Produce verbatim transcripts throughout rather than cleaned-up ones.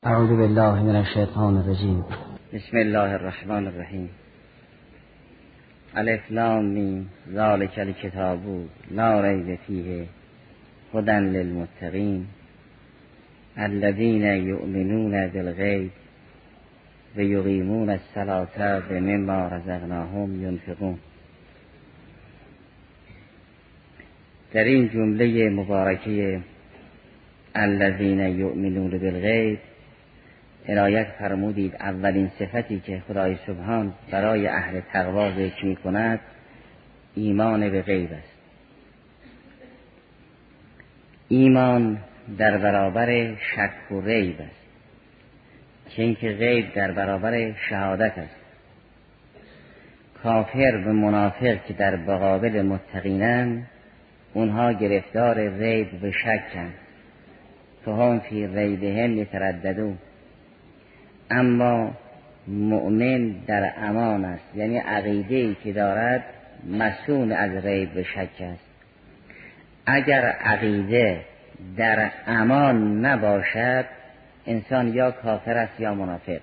اعوذ بالله من الشیطان الرجیم. بسم الله الرحمن الرحیم. الف لام میم ذالک الکتاب لا ریب فیه هدی للمتقین الذین یؤمنون بالغیب و یقیمون الصلاة و مما رزقناهم ینفقون. در این جمله مبارکه الذین یؤمنون بالغیب عنایت فرمودید اولین صفتی که خدای سبحان برای اهل تقوا ذکر می کند ایمان به غیب است. ایمان در برابر شک و ریب است، که اینکه غیب در برابر شهادت است. کافر و منافق که در مقابل متقینند اونها گرفتار ریب و شکند، فهم فی ریبهم یترددون. اما مؤمن در امان است، یعنی عقیده‌ای که دارد مسون از ریب و شک است. اگر عقیده در امان نباشد انسان یا کافر است یا منافق،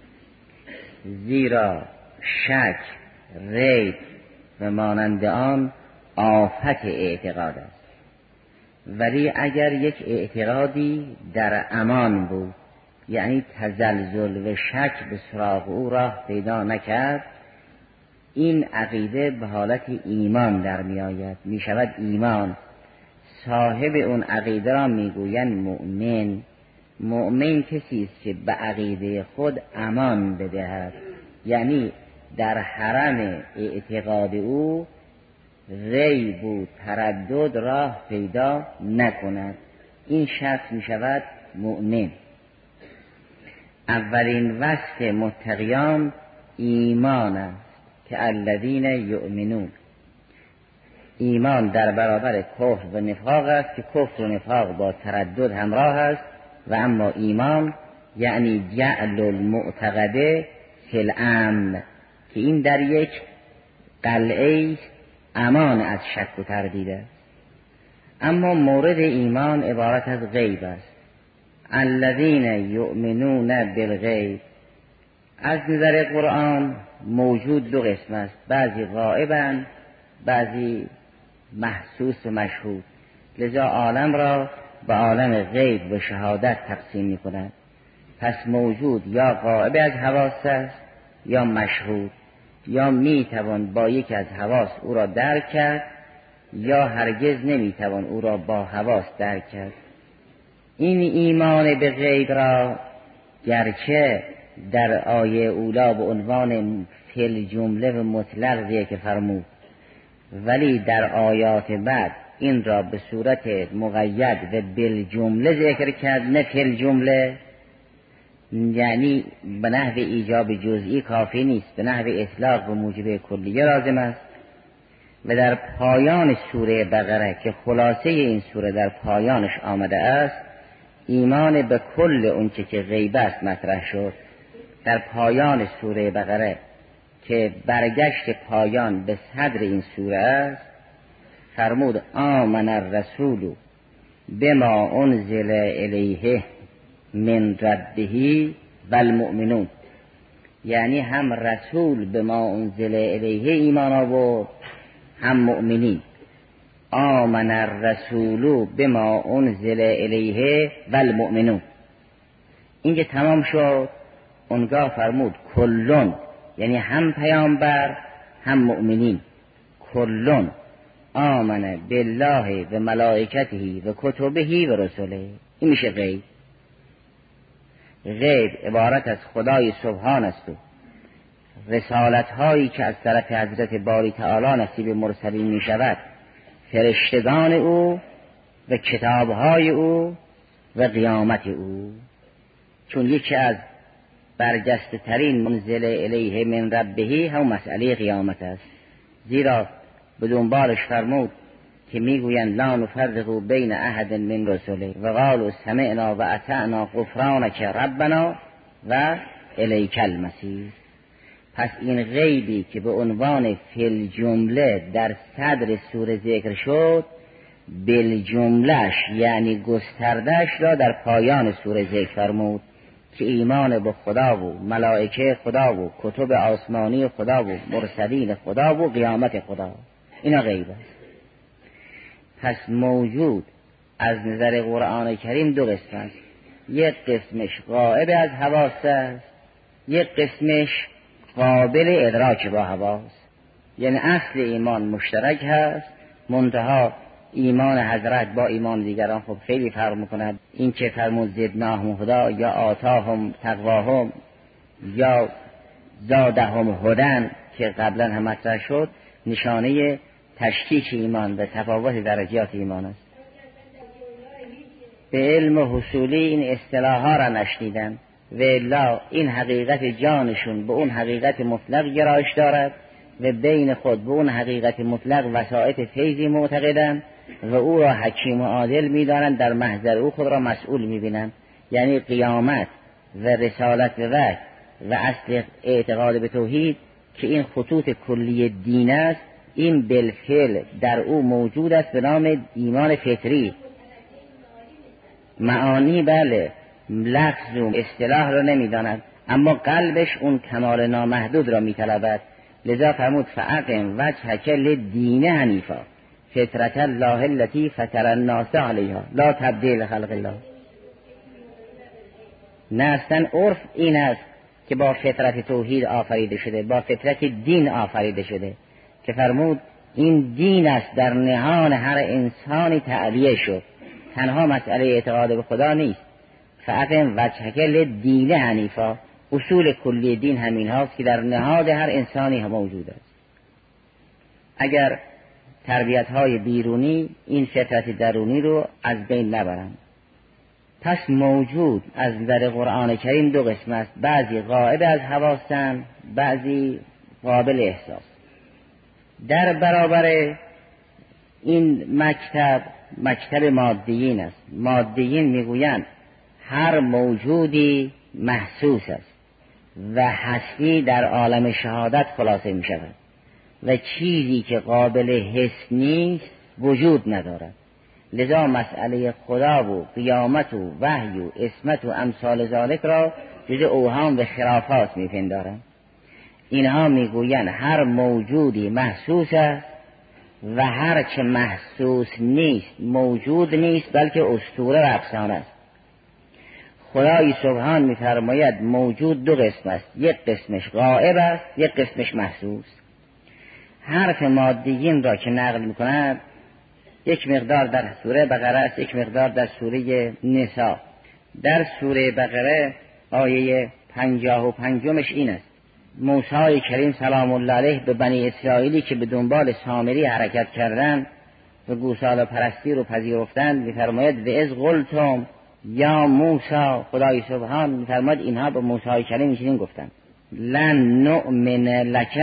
زیرا شک، ریب و مانند آن آفت اعتقاد است. ولی اگر یک اعتقادی در امان بود، یعنی تزلزل و شک به سراغ او راه پیدا نکرد، این عقیده به حالت ایمان در می آید، می شود ایمان. صاحب اون عقیده را می گویند مؤمن. مؤمن کسی است که به عقیده خود امان بدهد، یعنی در حرم اعتقاد او ریب و تردد راه پیدا نکند. این شخص می شود مؤمن. اولین وصف متقیان ایمان است که الذین یؤمنون. ایمان در برابر کفر و نفاق است که کفر و نفاق با تردد همراه است، و اما ایمان یعنی جعل المعتقده فی الامن، که این در یک قلعه امان از شک و تردید است. اما مورد ایمان عبارت از غیب است. الذین یؤمنون بالغیب از نظر قرآن موجود دو قسم است، بعضی غائبند، بعضی محسوس و مشهود. لذا عالم را به عالم غیب و شهادت تقسیم می کند. پس موجود یا غائب از حواس است یا مشهود، یا می توان با یک از حواس او را درک کرد یا هرگز نمی توان او را با حواس درک کرد. این ایمان به غیب را گرچه در آیه اولا به عنوان فی جمله و مطلق ذکر فرمود، ولی در آیات بعد این را به صورت مقید و بالجمله ذکر کرد، نه فی جمله. یعنی به نحو ایجاب جزئی کافی نیست، به نحو اطلاق و موجب کلیه لازم است. و در پایان سوره بقره که خلاصه این سوره در پایانش آمده است، ایمان به کل اونچه که غیب است مطرح شد. در پایان سوره بقره که برگشت پایان به صدر این سوره است، فرمود آمن الرسول بما انزل الیه من ربه والمؤمنون. یعنی هم رسول به ما انزل الیه ایمان آورد، هم مؤمنین. آمن الرسول بما انزل الیه والمؤمنون. اینکه تمام شد، اونگاه فرمود کلون، یعنی هم پیامبر هم مؤمنین. کلون آمن بالله و ملائکته و کتبه و رسله. این میشه غیب. غیب عبارت از خدای سبحان است و رسالت هایی که از طرف حضرت باری تعالی نصیب مرسلین می شود، فرشتگان او و کتاب های او و قیامت او. چون یکی از برجسته ترین منزل الیه من ربه هم مسئله قیامت است، زیرا به دنبالش فرمود که میگویند لا نفرق بین احد من رسله و قالوا سمعنا و اطعنا غفرانک ربنا و الیک المصیر. پس این غیبی که به عنوان فی جمله در صدر سوره ذکر شد، بل جملهش یعنی گستردهش را در پایان سوره ذکر فرمود که ایمان به خدا و ملائکه خدا و کتب آسمانی خدا و مرسلین خدا و قیامت خدا، اینا غیب است. پس موجود از نظر قرآن کریم دو قسم است، یک قسمش غائب از حواس است، یک قسمش قابل ادراک با حواس. یعنی اصل ایمان مشترک هست، منتها ایمان حضرت با ایمان دیگران خب خیلی فرق میکند. این که فرمود زدناهم هدی یا آتاهم تقواهم یا زادهم هدی که قبلا هم مطرح شد، نشانه تشکیک ایمان و تفاوت درجات ایمان است. به علم حصولی این اصطلاحا را نشنیدن و الا این حقیقت جانشون به اون حقیقت مطلق گرایش دارد و بین خود به اون حقیقت مطلق وسائط فیضی معتقدند و او را حکیم و عادل می‌دانند، در محضر او خود را مسئول می‌بینند. یعنی قیامت و رسالت و وحی و اصل اعتقاد به توحید که این خطوط کلی دین است، این بالفعل در او موجود است به نام ایمان فطری. معانی بله، لفظ و اصطلاح را نمی‌داند، اما قلبش اون کمال نامحدود را می‌طلبد. لذا فرمود فاقم وجهک للدین حنیفا فطرت الله التي فطر الناس علیها لا تبدیل خلق الله. نه اصلا عرف این است که با فطرت توحید آفریده شده، با فطرت دین آفریده شده که فرمود این دین است در نهان هر انسانی تعلیه شد، تنها مسئله اعتقاد به خدا نیست. فاقم وجهک للدین حنیفا، اصول کلی دین همین هاست که در نهاد هر انسانی هم موجود است. اگر تربیت های بیرونی این فطرت درونی رو از بین نبرند. پس موجود از در قرآن کریم دو قسم است، بعضی غائب از حواسن، بعضی قابل احساس. در برابر این مکتب مکتب مادیین است. مادیین میگویند هر موجودی محسوس است و هستی در عالم شهادت خلاصه می شود و چیزی که قابل حس نیست وجود ندارد. لذا مسئله خدا و قیامت و وحی و عصمت و امثال ذالک را جز اوهام و خرافات می پندارند. اینها می گویند هر موجودی محسوس است و هر چه محسوس نیست موجود نیست، بلکه اسطوره و افسانه است. خدای سبحان می فرماید موجود دو قسم است، یک قسمش غائب است، یک قسمش محسوس. حرف مادیین را که نقل می کند یک مقدار در سوره بقره است، یک مقدار در سوره نساء. در سوره بقره آیه پنجاه و پنجمش این است: موسی کریم سلام الله علیه به بنی اسرائیلی که به دنبال سامری حرکت کردند و گوساله پرستی رو پذیرفتند می‌فرماید و از قلتم یا موسی، خدای سبحان می‌فرماید اینها به موسی کریم چنین گفتند: لن نؤمن لک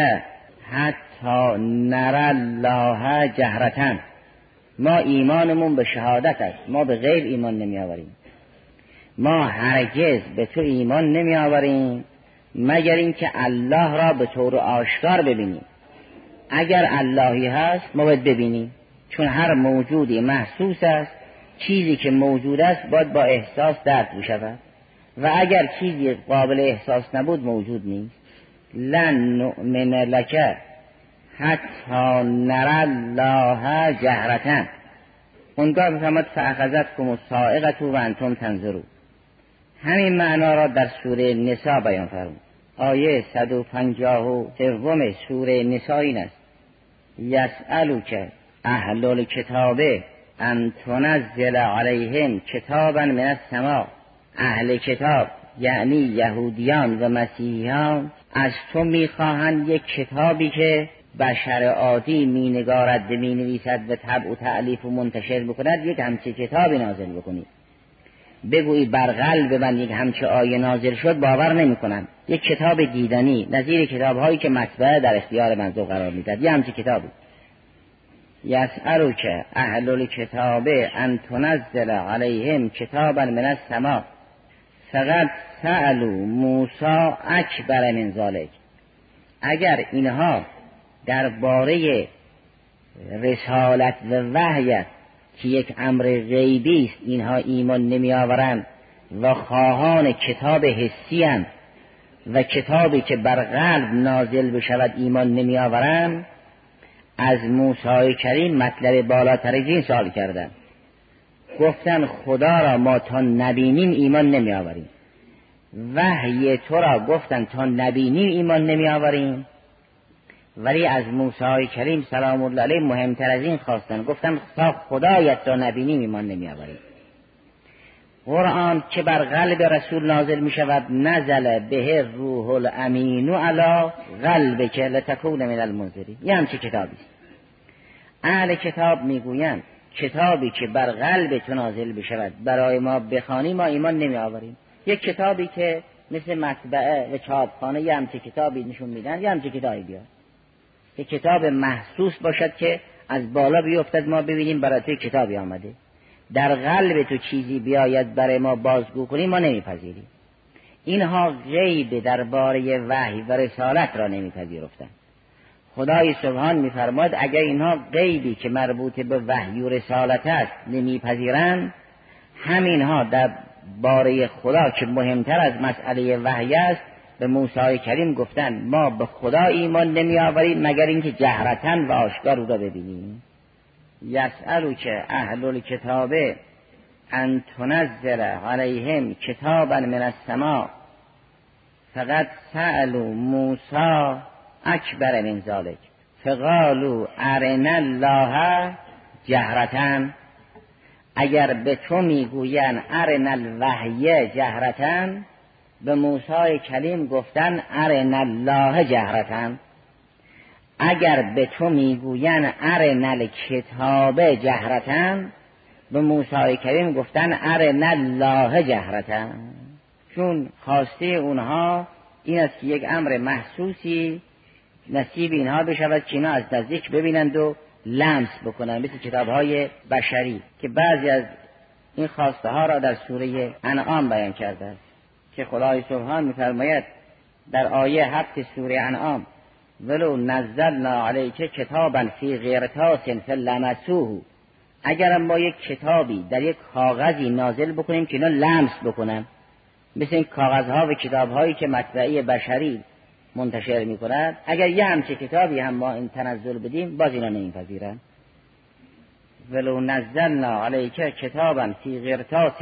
حتی نری الله جهرة، ما ایمانمون به شهادت است، ما به غیب ایمان نمی آوریم، ما هرگز به تو ایمان نمی آوریم مگر اینکه الله را به طور آشکار ببینیم. اگر اللهی هست ما باید ببینیم، چون هر موجودی محسوس است، چیزی که موجود است باید با احساس درک بشود و اگر چیزی قابل احساس نبود موجود نیست. لن نؤمن لک حتی نری الله جهرة، اونگاه بفرماد فاخذتکم الصاعقة و انتم تنظرون. همین معنا را در سوره نساء بیان فرمود. آیه صد و پنجاه و سوم سوره نساء این است: یسألک اهل الکتاب ان تنزل علیهم کتابا من السماء. اهل کتاب یعنی یهودیان و مسیحیان از تو میخواهند یک کتابی که بشر عادی می نگارد و می نویسد و طبع و تألیف و منتشر بکند، یک همچه کتابی نازل بکنید. بگویی بر قلب من یک همچه آیه نازل شد، باور نمی کنند. یک کتاب دیدنی نظیر کتاب هایی که مطبعه در اختیار منظور قرار میداد، یک همچه کتابی. یسألک اهل الکتاب ان تنزل علیهم کتابا من السماء فقد سألوا موسی اکبر من ذلک. اگر اینها درباره رسالت و وحی که یک امر غیبی است اینها ایمان نمی آورند و خواهان کتاب حسی اند و کتابی که بر قلب نازل بشود ایمان نمی آورند، از موسی کریم مطلب بالاتر این سوال کردند. گفتن خدا را ما تا نبینیم ایمان نمی آوریم. وحی تو را گفتن تا نبینیم ایمان نمی آوریم. ولی از موسی کریم سلام الله علیه مهمتر از این خواستن، گفتن تا خدایت را نبینیم ایمان نمی آوریم. قرآن که بر قلب رسول نازل می شود، نزل به روح الامین علی قلبک لتکون من المنذرین. یه همچه کتابی است. اهل کتاب میگویند کتابی که بر قلب تو نازل بشود برای ما بخوانی ما ایمان نمی آوریم. یک کتابی که مثل مطبعه و چاپخانه یه همچه کتابی نشون میدن، یه همچه کتابی بیاد، یک کتاب محسوس باشد که از بالا بیفتد ما ببینیم برای تو کتابی آمده. در قلب تو چیزی بیاید برای ما بازگو کنیم ما نمیپذیریم. اینها غیب درباره وحی و رسالت را نمیپذیرفتند. خدای سبحان میفرماد اگر اینها غیبی که مربوط به وحی و رسالت است نمیپذیرند، همینها در باره خدا که مهمتر از مسئله وحی است به موسی کریم گفتن ما به خدا ایمان نمی آوریم مگر اینکه جهرتن و آشکار او را ببینیم. یسألو که اهل الکتاب ان تنزل علیهم کتابا من السماء فقد سألوا موسی اکبر من ذلک فقالوا ارنا الله جهرتن. اگر به تو میگوین ارنا الوحی جهرتن، به موسی کلیم گفتن ارنا الله جهرتن. اگر به تو میگوین ارنا الکتاب جهرتن، به موسی کریم گفتن ارنا الله جهرتن. چون خواسته اونها این است که یک امر محسوسی نصیب اینها بشود که اینا از نزدیک ببینند و لمس بکنند، مثل کتاب‌های بشری که بعضی از این خواسته ها را در سوره انعام بیان کرده است که خدای سبحان می‌فرماید در آیه هفت سوره انعام ولو نزلنا علیک کتابا فی قرطاس فلمسوه. اگر ما یک کتابی در یک کاغذی نازل بکنیم که اینا لمس بکنن، مثل این کاغذها و کتاب‌هایی که مطبعه بشری منتشر می‌کند، اگر یه همچه کتابی هم ما این تنزل بدیم باز اینا نمی‌پذیرن. ولو نزلنا علیک کتابا فی قرطاس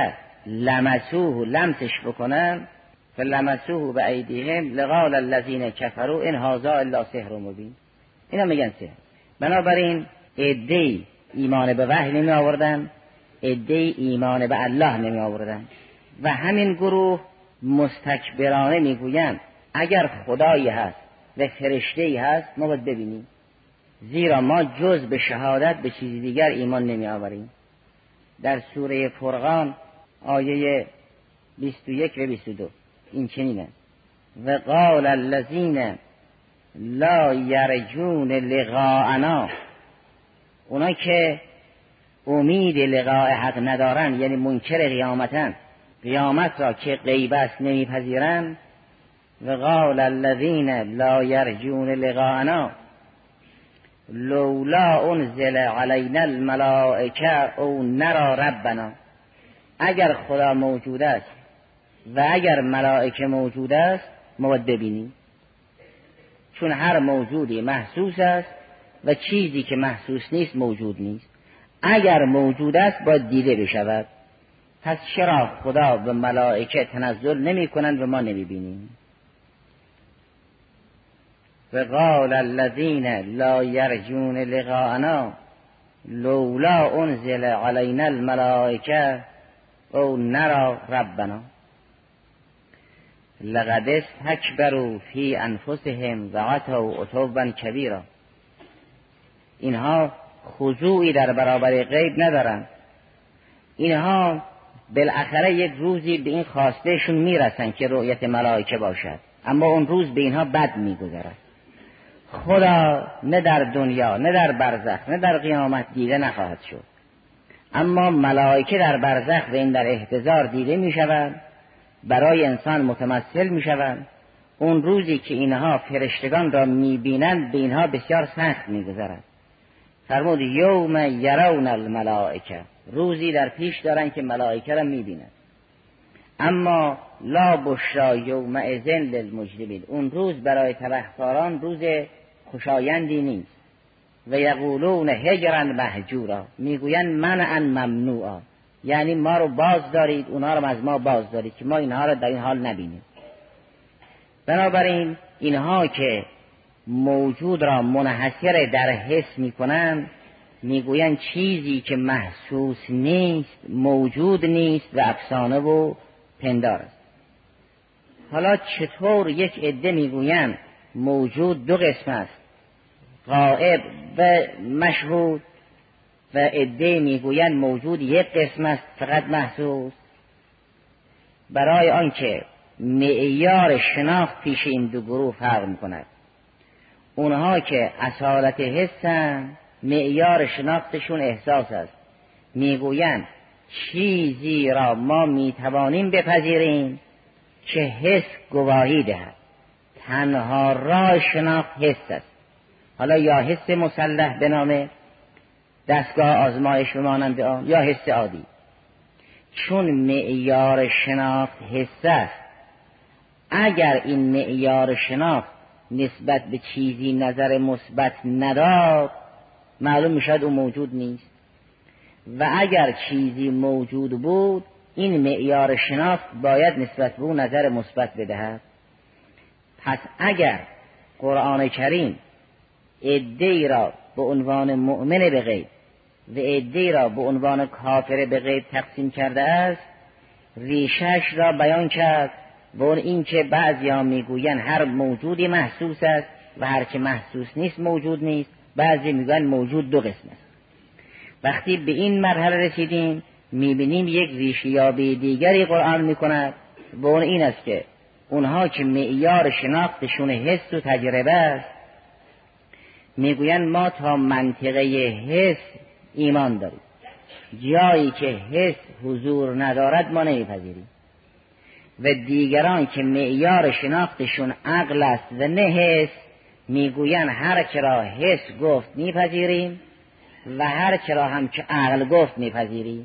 فلمسوه، لمسش بکنن، فلمسوه بایدیهم لقال الذین کفروا ان هذا الا سحر مبین. اینا میگن سحر. بنابراین عده‌ای ایمان به وحی نمی آوردن، عده‌ای ایمان به الله نمی آوردن و همین گروه مستکبرانه میگویند اگر خدایی هست و فرشته‌ای هست ما باید ببینیم، زیرا ما جز به شهادت به چیزی دیگر ایمان نمی آوریم. در سوره فرقان آیه بیست و یک و بیست و دو این چنینه: و قال الذین لا یرجون لقاءنا، اونا که امید لقاء حق ندارن، یعنی منکر قیامتن، قیامت را که غیب است نمیپذیرن. و قال الذین لا یرجون لقاءنا لولا انزل علینا الملائکه او نرى ربنا. اگر خدا موجود است و اگر ملائکه موجود است ما باید ببینیم، چون هر موجودی محسوس است و چیزی که محسوس نیست موجود نیست. اگر موجود است باید دیده بشود، پس چرا خدا و ملائکه تنزل نمی کنند و ما نمی بینیم؟ و قال الذین لا یرجون لقاءنا لولا انزل علینا الملائکه او نرى ربنا لقد استکبروا فی انفسهم و عتوا عتوا کبیرا. اینها خضوعی در برابر غیب ندارن، اینها بالاخره یک روزی به این خواستهشون میرسن که رؤیت ملائکه باشد، اما اون روز به اینها بد میگذرد. خدا نه در دنیا نه در برزخ نه در قیامت دیده نخواهد شد، اما ملائکه در برزخ و این در احتضار دیده میشوند، برای انسان متمثل میشوند. اون روزی که اینها فرشتگان را میبینند به اینها بسیار سخت میگذرد. فرمود یوم یرون الملائکه، روزی در پیش دارن که ملائکه را میبینند. اما لا بشرا یومئذ للمجرمین، اون روز برای تبهکاران روز خوشایندی نیست. و یقولون هجرا مهجورا، میگویند منعا ممنوعا، یعنی ما رو باز دارید، اونها رو از ما باز دارید که ما اینها رو در این حال نبینیم. بنابراین اینها که موجود را منحصر در حس میکنند، میگویند چیزی که محسوس نیست موجود نیست و افسانه و پندار است. حالا چطور یک عده میگویند موجود دو قسم است، غائب و مشهود، و عده میگویند موجود یک قسم است فقط محسوس؟ برای آنکه معیار شناخت پیش این دو گروه فرق میکند. اونها که اصالت حسن، معیار شناختشون احساس است، میگویند چیزی را ما میتوانیم بپذیریم که حس گواهی دهد. تنها راه شناخت حس است. حالا یا حس مسلح به نام دستگاه آزمایش بمانند آن، یا حس عادی. چون معیار شناخت حس است، اگر این معیار شناخت نسبت به چیزی نظر مثبت نداد، معلوم میشد اون موجود نیست. و اگر چیزی موجود بود، این معیار شناخت باید نسبت به اون نظر مثبت بدهد. پس اگر قرآن کریم عده‌ای را به عنوان مؤمن به غیب و عده‌ای را به عنوان کافر به غیب تقسیم کرده است، ریشش را بیان کرد و اون این که بعضی‌ها میگویند هر موجودی محسوس است و هر که محسوس نیست موجود نیست. بعضی میگویند موجود دو قسم است. وقتی به این مرحله رسیدیم، میبینیم یک ریشه‌یابی دیگری قرآن میکند و اون این است که اونها که معیار شناختشون حس و تجربه است، میگویند ما تا منطقه حس ایمان داریم، جایی که حس حضور ندارد ما نمیپذیریم. و دیگران که معیار شناختشون عقل است و نه حس، میگویند هر که را حس گفت میپذیریم و هر که را هم که عقل گفت میپذیریم.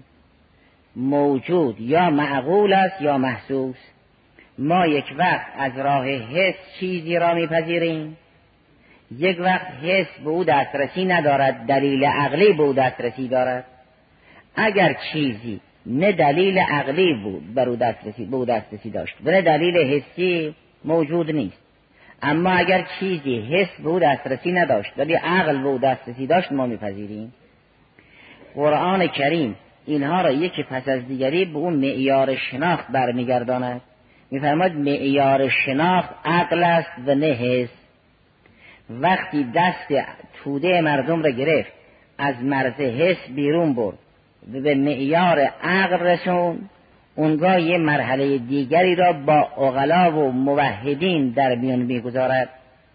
موجود یا معقول است یا محسوس. ما یک وقت از راه حس چیزی را میپذیریم، یک وقت حس به او دسترسی ندارد، دلیل عقلی به او دسترسی دارد. اگر چیزی نه دلیل عقلی بود بر او دسترسی به او دسترسی داشت و نه دلیل حسی، موجود نیست. اما اگر چیزی حس به او دسترسی نداشت ولی عقل به او دسترسی داشت، ما میپذیریم. قرآن کریم اینها را یکی پس از دیگری به اون معیار شناخت برمیگرداند. میفرماید معیار شناخت عقل است و نه حس. وقتی دست توده مردم را گرفت، از مرز حس بیرون برد و به معیار عقل رسون، اونگاه یه مرحله دیگری را با عقلا و موحدین در میان میگذارد.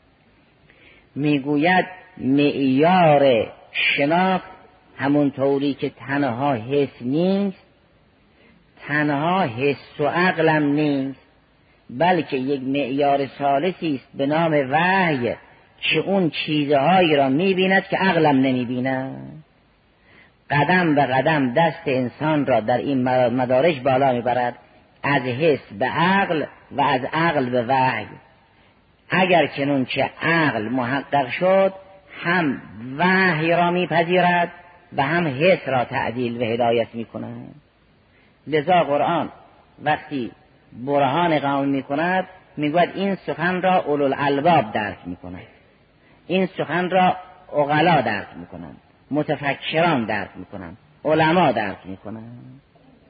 میگوید معیار شناخت همون طوری که تنها حس نیست، تنها حس و عقلم نیست، بلکه یک معیار ثالثی است به نام وحی که اون چیزهایی را میبیند که عقلم نمیبیند. قدم به قدم دست انسان را در این مدارج بالا میبرد، از حس به عقل و از عقل به وحی. اگر چنون که عقل محقق شد، هم وحی را میپذیرد و هم حس را تعدیل و هدایت میکند. لذا قرآن وقتی برهان قائم میکند، میگوید این سخن را اولوالالباب درک میکند، این سخن را عقلا درک میکنند، متفکران درک میکنند، علما درک میکنند.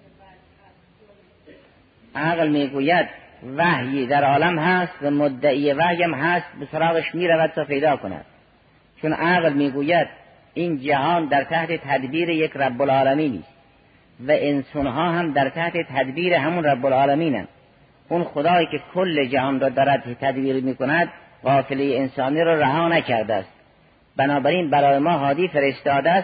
عقل میگوید وحی در عالم هست و مدعی وحی هم هست، به سراغش میرود تا پیدا کند. چون عقل میگوید این جهان در تحت تدبیر یک رب العالمین است و انسانها هم در تحت تدبیر همون رب العالمین هم. اون خدایی که کل جهان را دارد تدبیر میکند، قافله انسانی را رها نکرده است. بنابراین برای ما هادی فرستاده است.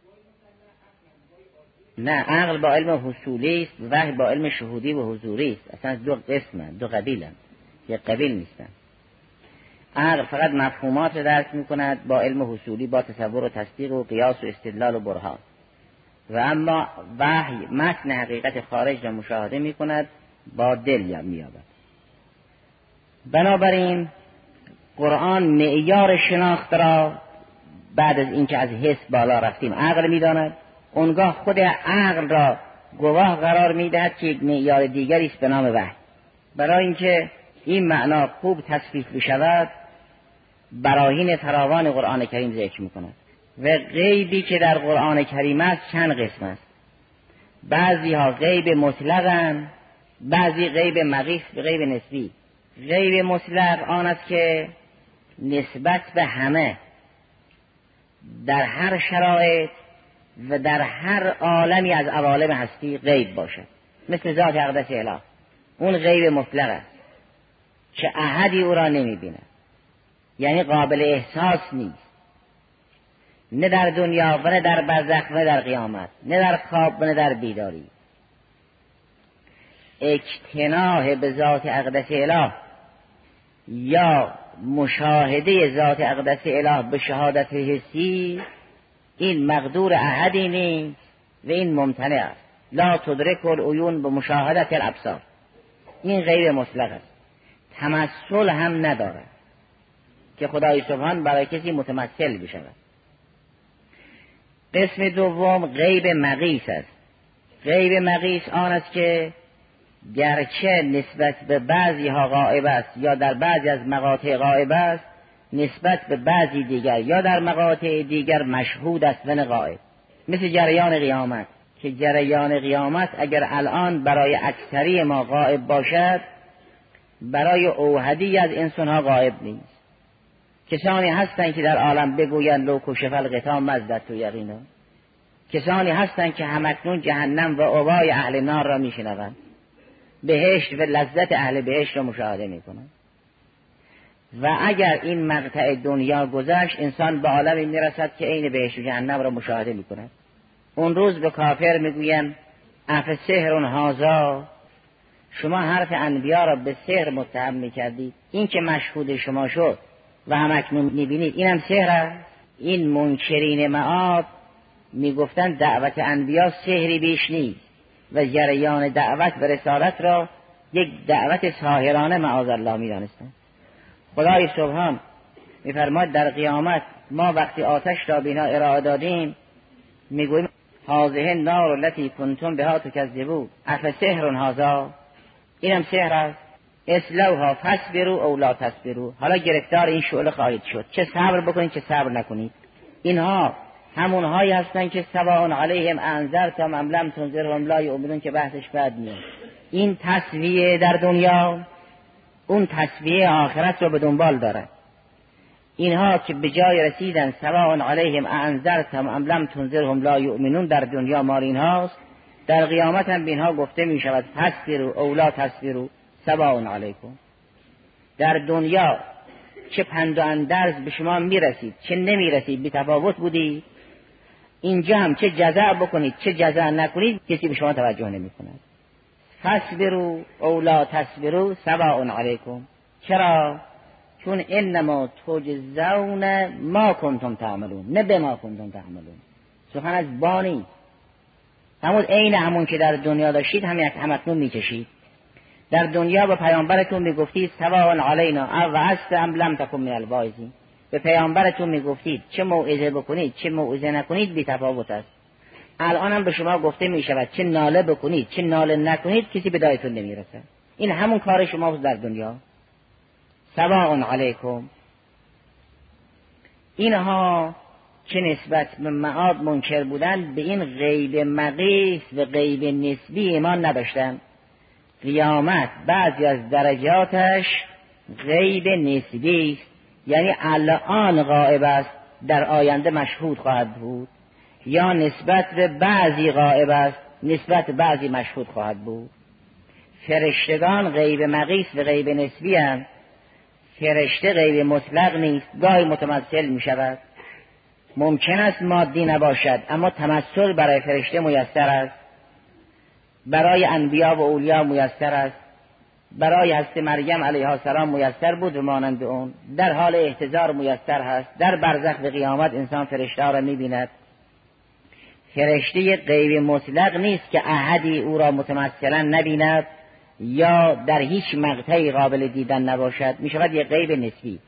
نه، عقل با علم حصولی است، وحی با علم شهودی و حضوری است. اصلا دو قسمند، دو قبیلند، یک قبیل نیستند. عقل فقط مفهومات را درک میکند با علم حصولی، با تصور و تصدیق و قیاس و استدلال و برهان. و اما وحی متن حقیقت خارج را مشاهده میکند با دل می‌یابد. بنابراین قرآن معیار شناخت را بعد از اینکه از حس بالا رفتیم عقل می‌داند، اونگاه خود عقل را گواه قرار می‌دهد که یک معیار دیگری است به نام وحی. برای اینکه این معنا خوب تصفیح بشود براهین فراوان قرآن کریم ذکر می‌کند و غیبی که در قرآن کریم است چند قسم است. بعضی ها غیب مطلقاً، بعضی غیب مقیس به غیب نسبی. غیب مطلق آن است که نسبت به همه در هر شرایط و در هر عالمی از عوالم هستی غیب باشد، مثل ذات اقدس اله. اون غیب مطلق است که احدی او را نمی بیند، یعنی قابل احساس نیست، نه در دنیا و نه در برزخ و نه در قیامت، نه در خواب و نه در بیداری. اجتناح به ذات اقدس اله یا مشاهده ذات اقدس اله به شهادت حسی، این مقدور احدی نیست و این ممتنع است. لا تدرک العیون به مشاهدت الابصار. این غیر مطلق است، تمثل هم ندارد که خدای سبحان برای کسی متمثل بشود. قسم دوم غیب مقیس است. غیب مقیس آن است که گرچه نسبت به بعضی ها غائب است یا در بعضی از مقاطع غائب است، نسبت به بعضی دیگر یا در مقاطع دیگر مشهود است و نه غائب. مثل جریان قیامت که جریان قیامت اگر الان برای اکثری ما غائب باشد، برای اوحدی از انسان ها غائب نیست. کسانی هستند که در عالم بگویند لو کشف الغطا مزدت یقینا. کسانی هستند که همکنون جهنم و اوای اهل نار را میشنوند، بهشت و لذت اهل بهشت را مشاهده میکنند. و اگر این مقطع دنیا گذشت، انسان به عالمی میرسد که عین بهشت و جهنم را مشاهده میکند. اون روز به کافر میگویند افسحر هذا، شما حرف انبیا را به سحر متهم میکردید، این که مشهود شما شد و همکنون میبینید این هم سحر است. این منکرین معاد میگفتند دعوت انبیا سحری بیش نیست و جریان دعوت و رسالت را یک دعوت ساحرانه معاذ الله میدانستند. خدای سبحان میفرماید در قیامت ما وقتی آتش را بینا ارائه دادیم میگوییم هذه النار التي کنتم بها تکذبون افسحر هذا، اینم سحر است، اصلوها فاصبروا او لا تصبروا. حالا گرفتار این شعله خواهید شد، چه صبر بکنید چه صبر نکنید. اینها همون هایی هستن که سواء علیهم انذرتم ام لم تنذرهم لا یؤمنون که بحثش بعد میاد. این تسویه در دنیا اون تسویه آخرت رو به دنبال داره. اینها که به جای رسیدن سواء علیهم انذرتم ام لم تنذرهم لا یؤمنون در دنیا مال اینهاست، در قیامت هم به اینها گفته می شود فاصبروا او لا تصبروا سواء علیکم. در دنیا چه پند و اندرز به شما می رسید چه نمی رسید بی تفاوت بودی، اینجا هم چه جزا بکنید چه جزا نکنید کسی به شما توجه نمی کند. فاصبروا او لا تصبروا سواء علیکم. چرا؟ چون انما تجزون ما کنتم تعملون، نه به ما کنتم تعملون. سخن از بانی همون عین همون که در دنیا داشتید هم یک همکنون میکشید. در دنیا به پیامبرتون میگفتید سواء علینا اوعظت ام لم تکن من الواعظین. به پیامبرتون میگفتید چه موعظه بکنید چه موعظه نکنید بی تفاوت است. الان هم به شما گفته میشود چه ناله بکنید چه ناله نکنید کسی به دایتون نمیرسه. این همون کار شماست در دنیا. سواء علیکم. اینها که نسبت به معاد منکر بودند به این غیب مقیس و غیب نسبی ایمان نداشتند. قیامت بعضی از درجاتش غیب نسبی است، یعنی الان غائب است در آینده مشهود خواهد بود، یا نسبت به بعضی غائب است نسبت بعضی مشهود خواهد بود. فرشتگان غیب مقیس و غیب نسبی هستند. فرشته غیب مطلق نیست، گاهی متمثل می شود. ممکن است مادی نباشد اما تمثل برای فرشته میسر است، برای انبیا و اولیا میسر است، برای حضرت مریم علیها السلام میسر بود و مانند اون. در حال احتضار میسر هست. در برزخ و قیامت انسان فرشته را میبیند. فرشته غیب مطلق نیست که احدی او را متمثلا نبیند یا در هیچ مقطعی قابل دیدن نباشد، می شود یک غیب نسبی.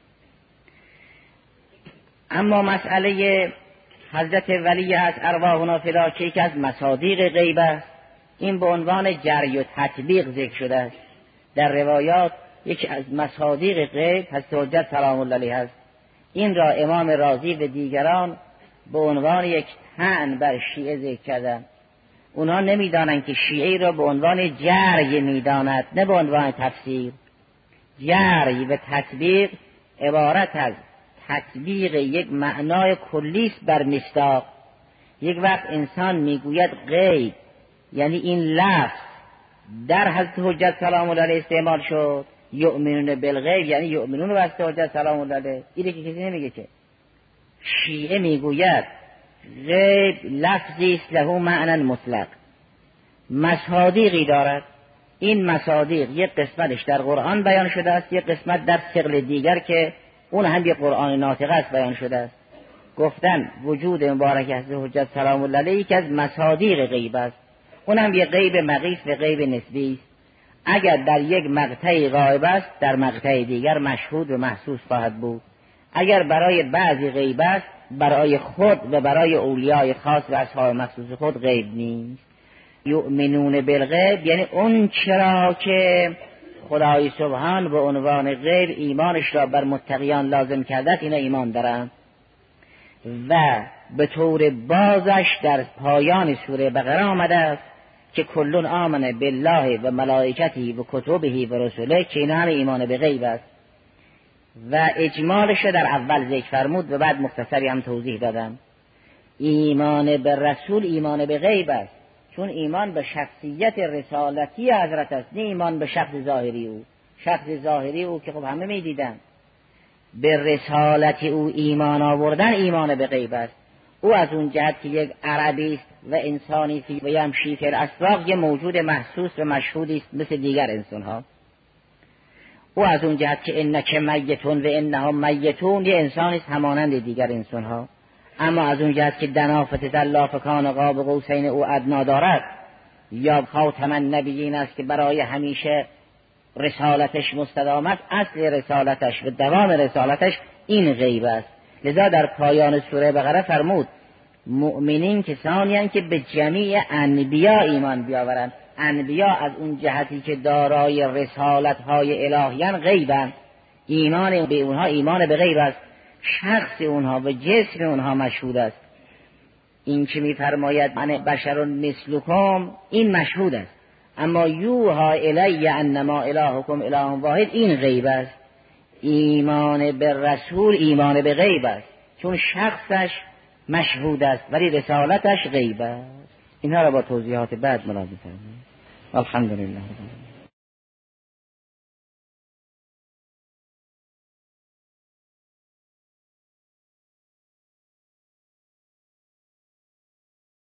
اما مسئله حضرت ولی از ارواحنا فدا که یکی از مصادیق غیب است، این به عنوان جری و تطبیق ذکر شده است. در روایات یکی از مصادیق غیب حضرت حجت سلام الله علیه است. این را امام رازی و دیگران به عنوان یک طعن بر شیعه ذکر کردند. اونها نمیدانند که شیعه را به عنوان جری میداند، نه به عنوان تفسیر. جری و تطبیق عبارت از تطبیق یک معنای کلیست بر مصداق. یک وقت انسان میگوید غیب، یعنی این لفظ در حضرت حجت سلام الله علیه استعمال شد، یؤمنون بالغیب یعنی یؤمنون به حضرت حجت سلام الله علیه. اینه که کسی نمیگه. که شیعه میگوید غیب لفظی است له معنی مطلق، مصادیقی دارد. این مصادیق یک قسمتش در قرآن بیان شده است، یک قسمت در ثقل دیگر که اون هم یک قرآن ناطق است بیان شده است. گفتن وجود مبارک حضرت حجت سلام الله علیه که از مصادیق غیب است، اونم یک غیب مقیس و غیب نسبی است. اگر در یک مقطعی غایب است، در مقطع دیگر مشهود و محسوس خواهد بود. اگر برای بعضی غیب است، برای خود و برای اولیای خاص و اصحاب مخصوص خود غیب نیست. یؤمنون بالغیب یعنی اون چرا که خدای سبحان به عنوان غیب ایمانش را بر متقیان لازم کرده، اینا ایمان دارند. و به طور بازش در پایان سوره بقره آمده است که کلون آمنه بالله و ملائکته و کتبه و رسوله، که اینا هم ایمان به غیب است. و اجمالش در اول ذکر فرمود و بعد مختصری هم توضیح دادم. ایمان به رسول ایمان به غیب است، چون ایمان به شخصیت رسالتی حضرت است، نه ایمان به شخص ظاهری او. شخص ظاهری او که خب همه می دیدن. به رسالت او ایمان آوردن ایمان به غیب است. او از اون جهت که یک عربی است و انسانی است و یمشی فی الاسواق، یه موجود محسوس و مشهودی است مثل دیگر انسان ها. او از اون جهت که انک میتون و انهم میتون، یه انسانی است همانند دیگر انسان ها. اما از اون جهت که دنافت الله فکان قاب قوسین او ادنا دارد، یا خاتم النبیین است که برای همیشه رسالتش مستدام است، اصل رسالتش و دوام رسالتش این غیب است. لذا در پایان سوره بقره فرمود مؤمنین کسانی هستند که به جمیع انبیا ایمان بیاورند. انبیا از اون جهتی که دارای رسالت های الهیان غیبند، ایمان به اونها ایمان به غیب است. شخص اونها و جسم اونها مشهود است. این که میفرماید من بشر مثلکم، این مشهود است. اما یوها الی انما الهکم اله واحد، این غیب است. ایمان به رسول ایمان به غیب است، چون شخصش مشهود است ولی رسالتش غیب است. اینها را با توضیحات بعد ملاحظه کنید. الحمدلله.